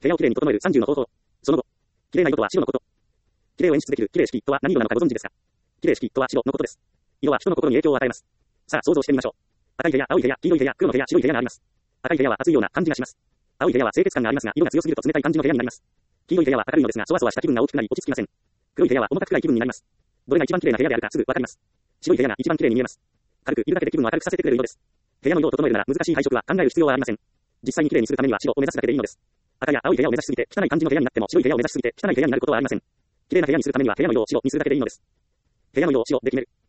部屋をきれいに整える30の方法。その後、きれいな色とは白のこと。きれいを演出できるきれい式とは何色なのかご存知ですか？きれい式とは白のことです。色は人の心に影響を与えます。さあ想像してみましょう。赤い部屋、青い部屋、黄色い部屋、黒の部屋、白い部屋があります。赤い部屋は暑いような感じがします。青い部屋は清潔感がありますが、色が強すぎると冷たい感じの部屋になります。黄色い部屋は明るいのですが、そわそわした気分が大きくなり落ち着きません。黒い部屋は重たく暗い気分になります。どれが一番綺麗な部屋であるかすぐわかります。白い部屋が一番綺麗に見えます。軽くいるだけで気分を明るくさせてくれる色です。部屋の色を整えるなら難しい配色は考える必要はありません。実際に綺麗にするためには白を目指すだけでいいのです。赤や青い部屋を目指しすぎて汚い感じの部屋になっても、白い部屋を目指しすぎて汚い部屋になることはありません。綺麗な部屋にするためには部屋の色を白にするだけでいいのです。部屋の色を白で決める。